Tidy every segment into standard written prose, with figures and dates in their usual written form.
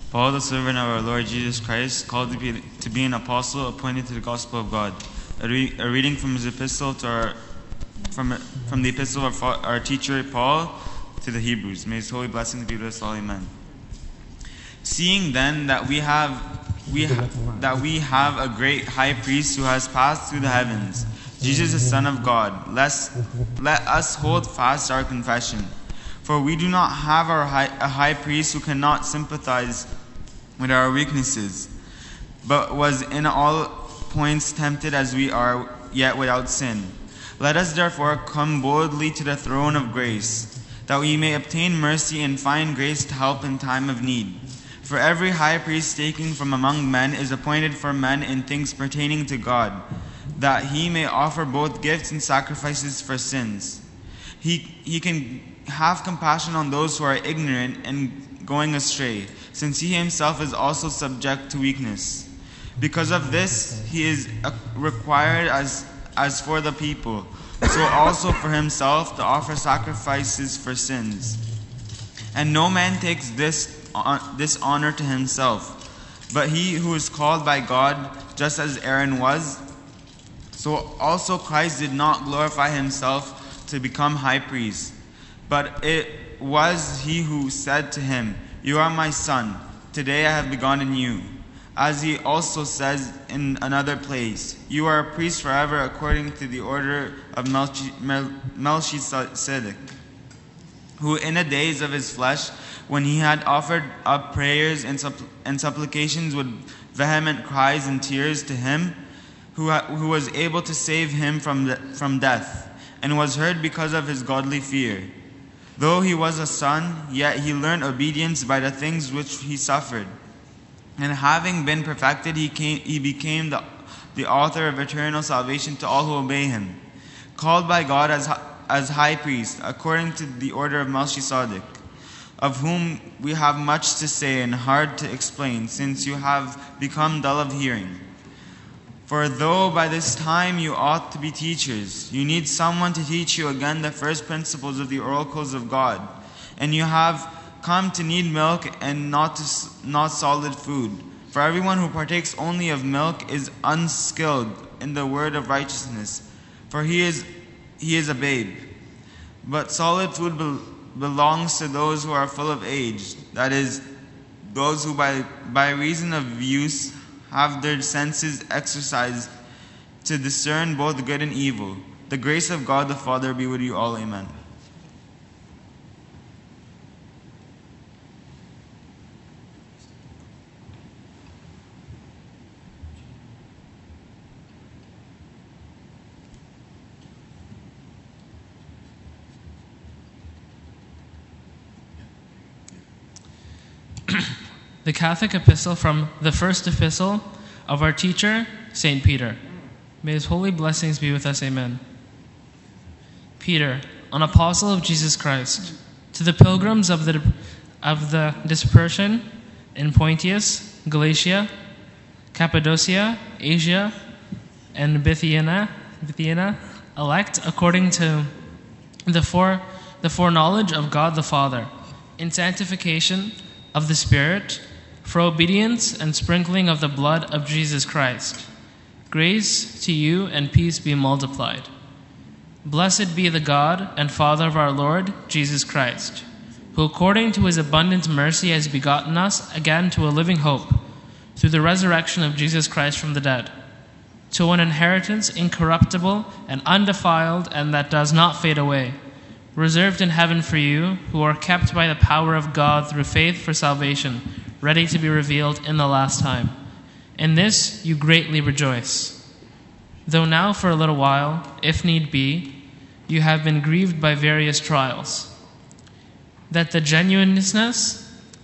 Paul, the servant of our Lord Jesus Christ, called to be an apostle, appointed to the gospel of God. A reading from his epistle from the epistle of our teacher Paul to the Hebrews. May his holy blessings be with us all. Amen. Seeing then that we have a great high priest who has passed through the heavens, Jesus the Son of God, let us hold fast our confession. For we do not have a high priest who cannot sympathize with our weaknesses, but was in all points tempted as we are, yet without sin. Let us therefore come boldly to the throne of grace, that we may obtain mercy and find grace to help in time of need. For every high priest taken from among men is appointed for men in things pertaining to God, that he may offer both gifts and sacrifices for sins. He can have compassion on those who are ignorant and going astray, since he himself is also subject to weakness. Because of this, he is required as for the people, so also for himself to offer sacrifices for sins. And no man takes this honor to himself, but he who is called by God, just as Aaron was. So also Christ did not glorify himself to become high priest, but it was he who said to him, "You are my son, today I have begotten you." As he also says in another place, "You are a priest forever according to the order of Melchizedek, who in the days of his flesh, when he had offered up prayers and supplications with vehement cries and tears to him, who was able to save him from death, and was heard because of his godly fear. Though he was a son, yet he learned obedience by the things which he suffered. And having been perfected, he became the author of eternal salvation to all who obey him, called by God as high priest, according to the order of Melchizedek, of whom we have much to say and hard to explain, since you have become dull of hearing. For though by this time you ought to be teachers, you need someone to teach you again the first principles of the oracles of God. And you have come to need milk and not solid food. For everyone who partakes only of milk is unskilled in the word of righteousness, for he is a babe. But solid food belongs to those who are full of age, that is, those who by reason of use have their senses exercised to discern both good and evil. The grace of God the Father be with you all. Amen. The Catholic Epistle from the first epistle of our teacher, St. Peter. May his holy blessings be with us. Amen. Peter, an apostle of Jesus Christ, to the pilgrims of the dispersion in Pontus, Galatia, Cappadocia, Asia, and Bithynia, elect according to the foreknowledge of God the Father, in sanctification of the Spirit, for obedience and sprinkling of the blood of Jesus Christ. Grace to you and peace be multiplied. Blessed be the God and Father of our Lord Jesus Christ, who according to his abundant mercy has begotten us again to a living hope, through the resurrection of Jesus Christ from the dead, to an inheritance incorruptible and undefiled and that does not fade away, reserved in heaven for you, who are kept by the power of God through faith for salvation, ready to be revealed in the last time. In this you greatly rejoice. Though now for a little while, if need be, you have been grieved by various trials, that the genuineness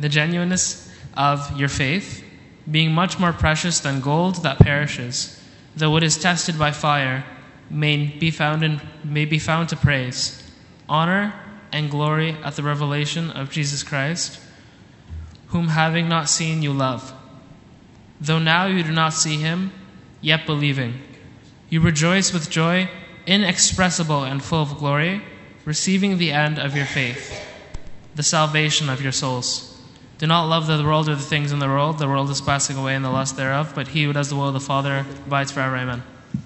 of your faith, being much more precious than gold that perishes, though it is tested by fire, may be found to praise, honor, and glory at the revelation of Jesus Christ, whom having not seen you love. Though now you do not see him, yet believing, you rejoice with joy inexpressible and full of glory, receiving the end of your faith, the salvation of your souls. Do not love the world or the things in the world. The world is passing away and the lust thereof, but he who does the will of the Father abides forever. Amen.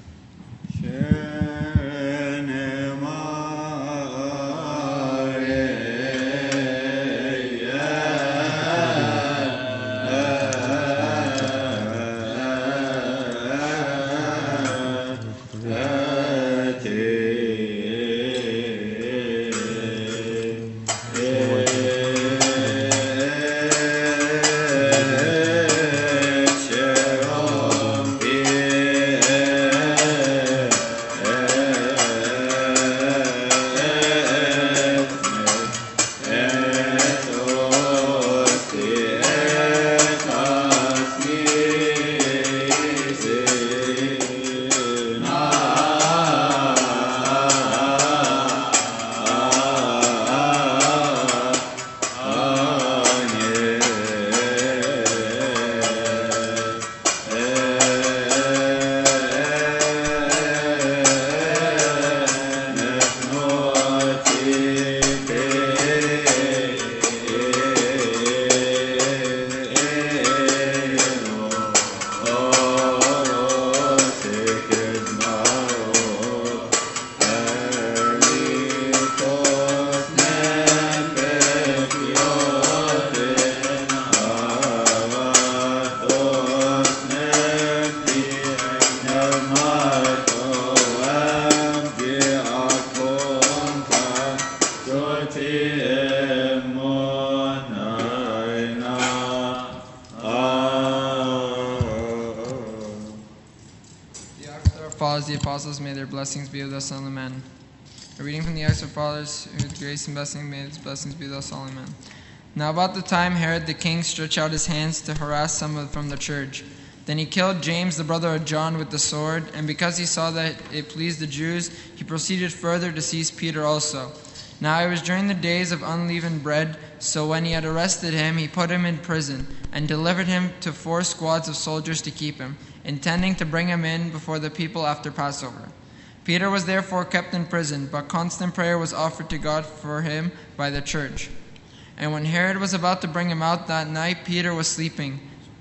The apostles, may their blessings be with us all, amen. A reading from the Acts of Fathers, with grace and blessing, may his blessings be with us all, amen. Now about the time Herod the king stretched out his hands to harass some from the church. Then he killed James, the brother of John, with the sword, and because he saw that it pleased the Jews, he proceeded further to seize Peter also. Now it was during the days of unleavened bread, so when he had arrested him, he put him in prison, and delivered him to 4 squads of soldiers to keep him, intending to bring him in before the people after Passover. Peter was therefore kept in prison, but constant prayer was offered to God for him by the church. And when Herod was about to bring him out that night, Peter was sleeping.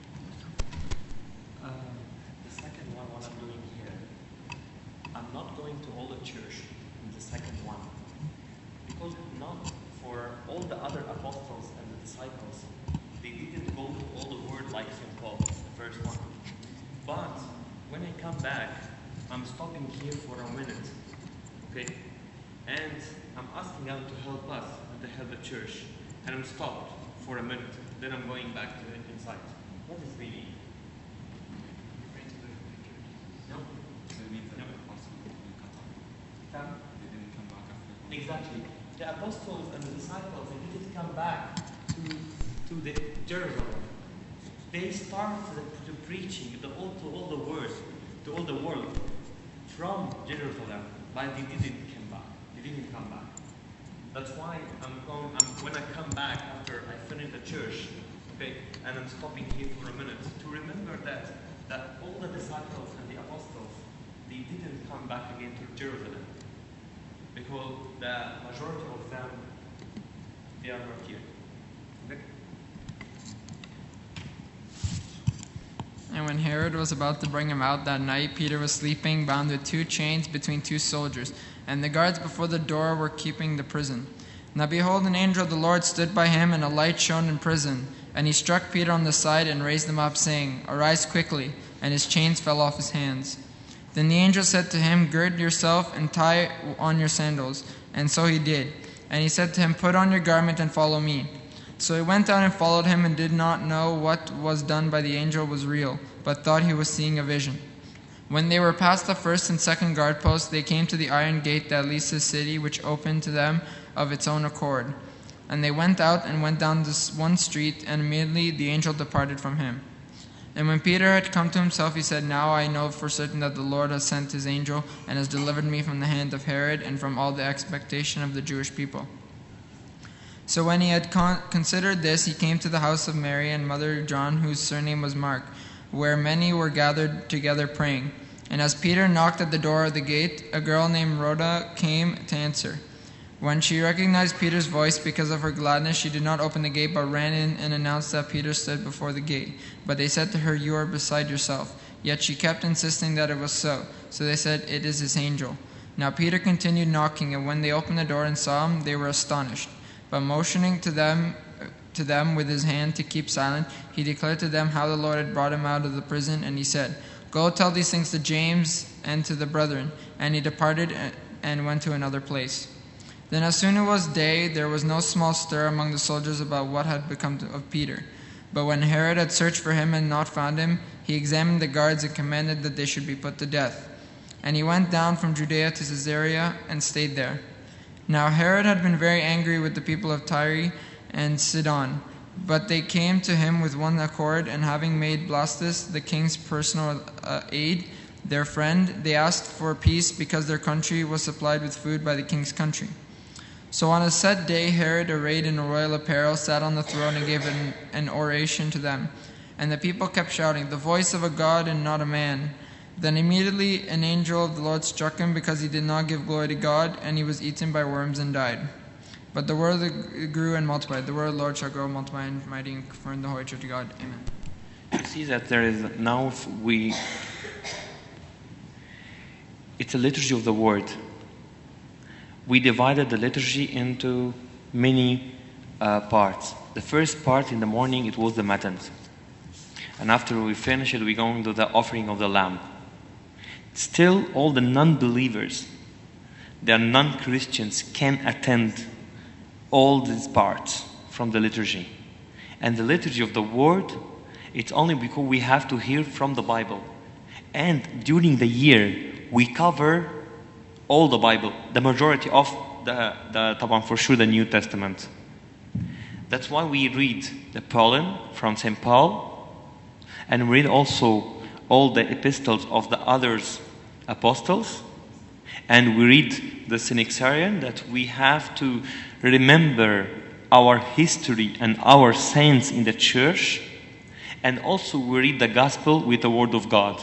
The second one, what I'm doing here, I'm not going to all the church in the second one, because not for all the other apostles and the disciples, they didn't go to all the word like St. Paul, the first one. But when I come back, I'm stopping here for a minute, okay? And I'm asking God to help us and to help the church. And I'm stopped for a minute. Then I'm going back to the inside. What is meaning? No? Exactly. The apostles and the disciples, they didn't come back to the Jerusalem. They started the preaching to all the world, to all the world from Jerusalem, but they didn't come back. They didn't come back. That's why when I come back after I finish the church, okay, and I'm stopping here for a minute to remember that all the disciples and the apostles, they didn't come back again to Jerusalem, because the majority of them, they are not here. Okay? And when Herod was about to bring him out that night, Peter was sleeping, bound with 2 chains between 2 soldiers, and the guards before the door were keeping the prison. Now behold, an angel of the Lord stood by him, and a light shone in prison. And he struck Peter on the side and raised him up, saying, Arise quickly. And his chains fell off his hands. Then the angel said to him, Gird yourself and tie on your sandals. And so he did. And he said to him, Put on your garment and follow me. So he went out and followed him, and did not know what was done by the angel was real, but thought he was seeing a vision. When they were past the first and second guard posts, they came to the iron gate that leads to the city, which opened to them of its own accord. And they went out and went down this one street, and immediately the angel departed from him. And when Peter had come to himself, he said, Now I know for certain that the Lord has sent his angel, and has delivered me from the hand of Herod, and from all the expectation of the Jewish people. So when he had considered this, he came to the house of Mary and mother of John, whose surname was Mark, where many were gathered together praying. And as Peter knocked at the door of the gate, a girl named Rhoda came to answer. When she recognized Peter's voice because of her gladness, she did not open the gate, but ran in and announced that Peter stood before the gate. But they said to her, "You are beside yourself." Yet she kept insisting that it was so. So they said, "It is his angel." Now Peter continued knocking, and when they opened the door and saw him, they were astonished. But motioning to them with his hand to keep silent, he declared to them how the Lord had brought him out of the prison, and he said, "Go tell these things to James and to the brethren." And he departed and went to another place. Then as soon as it was day, there was no small stir among the soldiers about what had become of Peter. But when Herod had searched for him and not found him, he examined the guards and commanded that they should be put to death. And he went down from Judea to Caesarea and stayed there. Now Herod had been very angry with the people of Tyre and Sidon, but they came to him with one accord, and having made Blastus the king's personal aide, their friend, they asked for peace because their country was supplied with food by the king's country. So on a set day, Herod, arrayed in royal apparel, sat on the throne and gave an oration to them. And the people kept shouting, "The voice of a God and not a man." Then immediately an angel of the Lord struck him because he did not give glory to God, and he was eaten by worms and died. But the word grew and multiplied. The word of the Lord shall grow, multiply, and mighty, and confirm the Holy Church of God. Amen. You see that there is now it's a liturgy of the word. We divided the liturgy into many parts. The first part in the morning, it was the matins. And after we finish it, we go into the offering of the lamb. Still, all the non-believers, the non-Christians can attend all these parts from the liturgy. And the liturgy of the word, it's only because we have to hear from the Bible. And during the year, we cover all the Bible, the majority of for sure the New Testament. That's why we read the Pauline from St. Paul, and read also all the epistles of the others apostles, and we read the Synaxarion, that we have to remember our history and our saints in the church, and also we read the gospel with the word of God.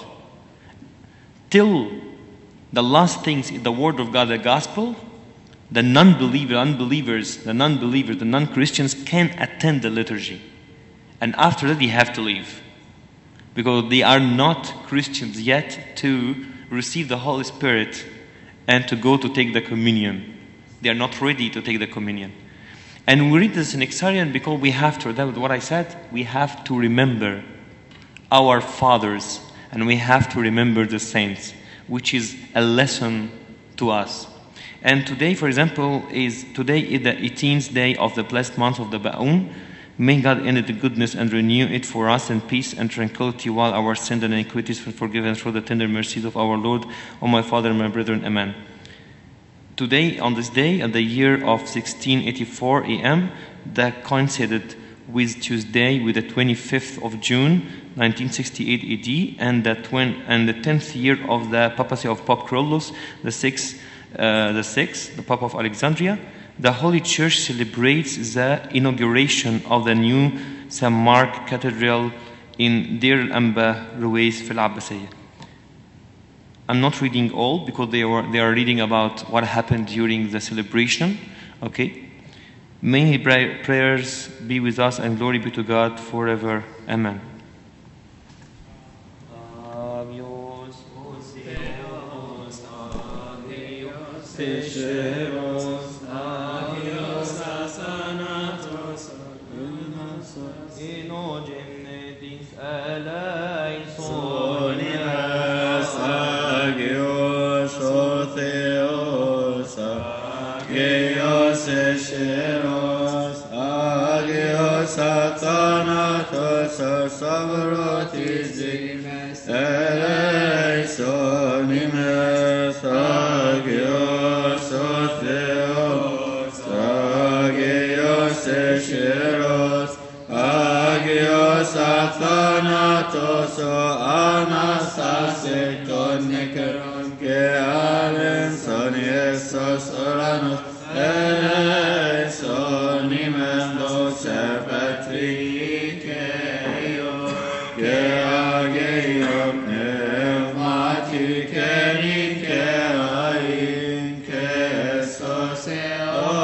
Till the last things in the word of God, the gospel, the non-believers, the non-Christians can attend the liturgy. And after that, they have to leave. Because they are not Christians yet to receive the Holy Spirit and to go to take the communion. They are not ready to take the communion. And we read this in Synaxarion because we have to, that's what I said, we have to remember our fathers, and we have to remember the saints, which is a lesson to us. And today, for example, today is the 18th day of the blessed month of the Ba'un. May God end the goodness and renew it for us in peace and tranquility, while our sins and iniquities are forgiven through the tender mercies of our Lord. O my Father and my brethren, Amen. Today, on this day, at the year of 1684 AM, that coincided with Tuesday, with the 25th of June, 1968 AD, and the 10th year of the papacy of Pope Kyrillos the sixth, the Pope of Alexandria. The Holy Church celebrates the inauguration of the new St. Mark Cathedral in Deir al-Anba, Ruwais, Fil Abbasiyya. I'm not reading all because they are reading about what happened during the celebration. Okay, may prayers be with us, and glory be to God forever. Amen. Oh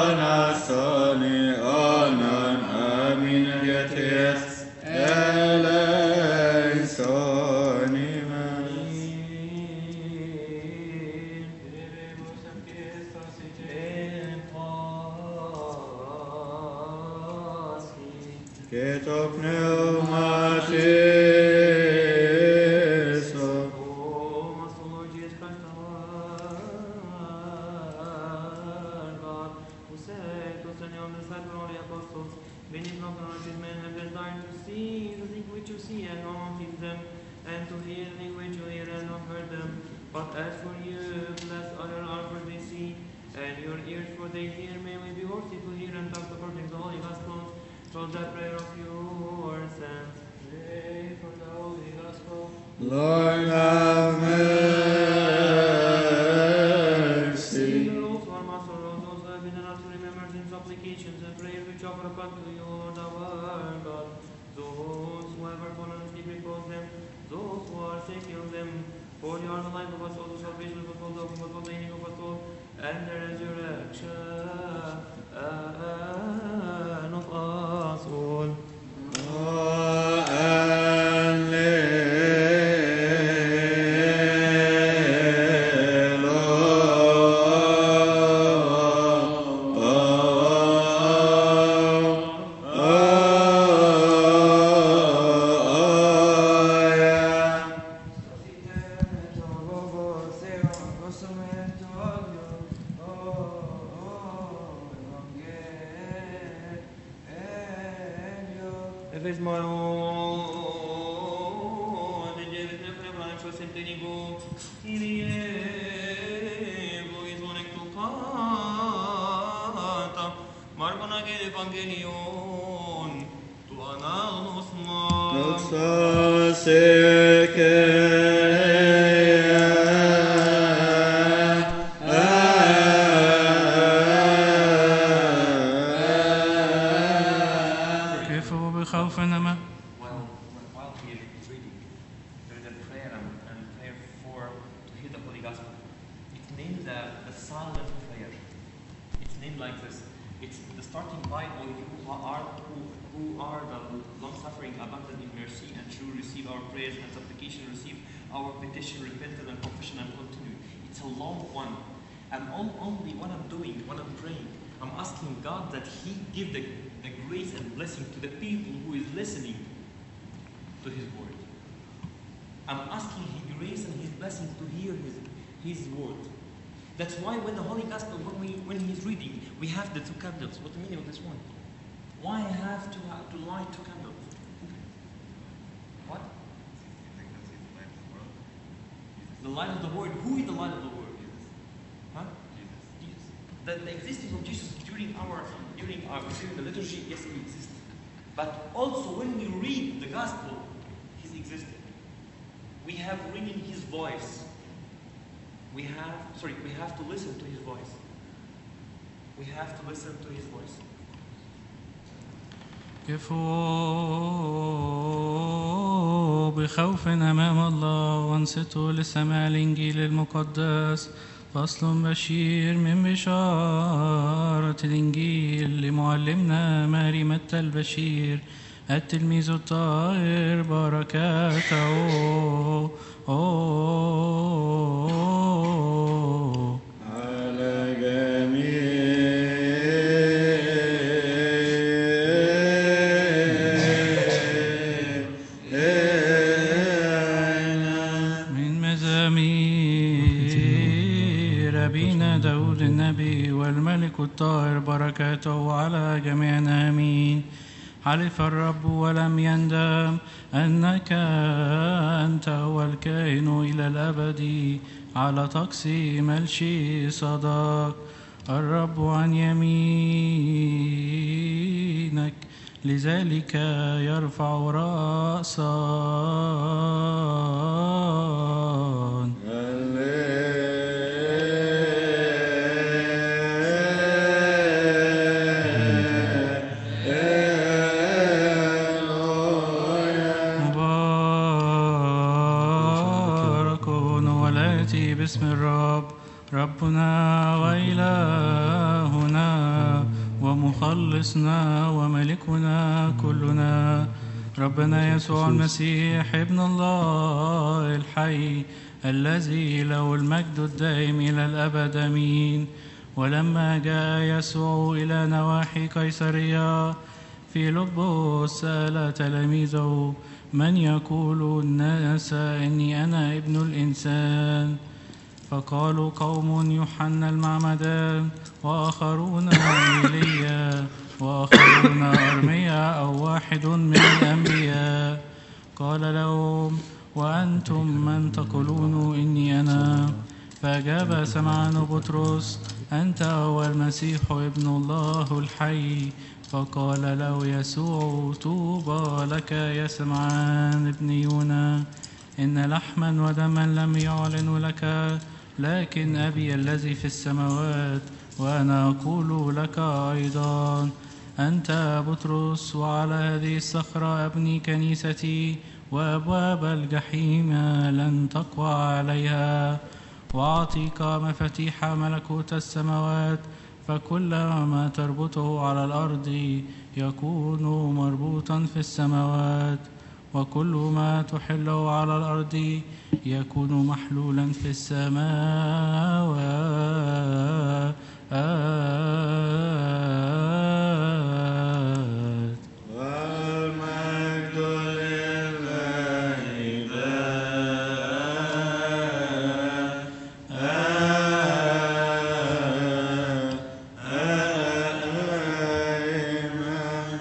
Lord have mercy. Supplications and prayers which offer up unto you, Lord our God. Those who have fallen asleep, repose them. Those who are sick, heal them. For you are the life of us all, the salvation of us all, the hope of us all, the healing of us all, and the resurrection of us all. God that He give the grace and blessing to the people who is listening to His word. I'm asking His grace and His blessing to hear His word. That's why when the Holy Gospel, when He's reading, we have the two candles. What's the meaning of this one? Why I have to light two candles? What? The light of the word. Who is the light of the word? Huh? Jesus. The existence of Jesus during the liturgy, yes, He exists. But also when we read the Gospel, He's existed. We have reading His voice. We have to listen to His voice. We have to listen to His voice. كفوا بخوف أمام الله وانصتوا لسماع الإنجيل المقدس. فصل بشير من بشارة الإنجيل لمعلمنا ماري متى البشير التلميذ الطاهر بركاته على جميع من مزامير أبينا داود النبي والملك الطاهر بركاته على جميعنا آمين. حلف الرب ولم يندم أنك أنت هو الكائن إلى الأبد على تقسيم الشيء صدق الرب عن يمينك لذلك يرفع رأسا. باسم الرب ربنا وإلهنا ومخلصنا وملكنا كلنا ربنا يسوع المسيح ابن الله الحي الذي له المجد الدائم إلى الأبد آمين. ولما جاء يسوع إلى نواحي قيصرية فيلبس سأل تلاميذه من يقول الناس إني أنا ابن الإنسان؟ فقالوا قوم يوحنا المعمدان، وآخرون إيليا، وآخرون أرميا أو واحد من الأنبياء. قال لهم وأنتم من تقولون إني أنا؟ فأجاب سمعان بطرس أنت هو المسيح ابن الله الحي. فقال له يسوع طوبى لك يا سمعان ابن يونا، إن لحما ودما لم يعلن لك، لكن أبي الذي في السماوات. وأنا أقول لك أيضا أنت بطرس، وعلى هذه الصخرة أبني كنيستي، وأبواب الجحيم لن تقوى عليها. وأعطيك مفاتيح ملكوت السماوات، فكل ما تربطه على الأرض يكون مربوطا في السماوات، وكل ما تحله على الأرض يكون محلولا في السماوات. والمجد لله آمين.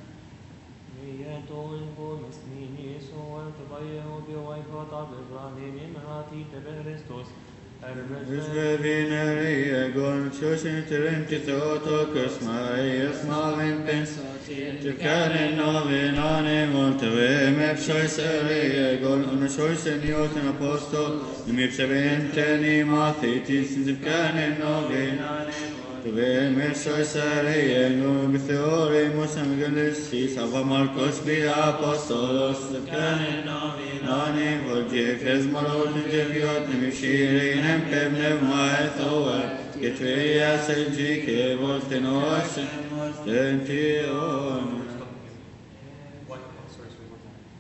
Nieto in bonus nini so antabaye obi oiko tabebrani mimerati tebe Christos. Usbebinari egon shoshin terenti theotokos Marias malin pensati Tukane novinane monteve mepshoiseri egon unoshoisen yoten apostol Nimipseventeni mathitis Tukane novinane Tove mepshoiseri egon bitheori musam gandistis Ava Marcos bi apostolos Tukane novinane Volje fezmarot njeviot nimishiri Pevnev Maethoa, Getria Selgi, Kevols, Tenos, Tention.